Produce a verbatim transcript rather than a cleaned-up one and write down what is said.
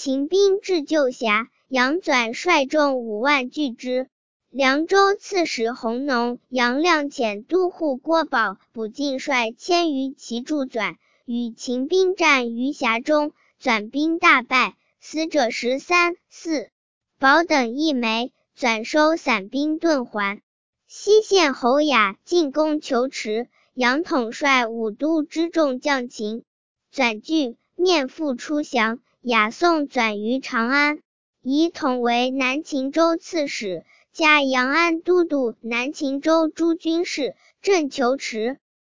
秦兵至旧峡，杨纂率众五万拒之。凉州刺史弘农、杨亮遣都护郭宝、卜进率千余骑助纂，与秦兵战于峡中，纂兵大败，死者十三四。宝等一枚，纂收散兵遁还。西县侯雅进攻求池，杨统率五都之众将秦，纂惧，面复出降。雅送纂于长安，以统为南秦州刺史，加阳安都督、南秦州诸军事，镇求池。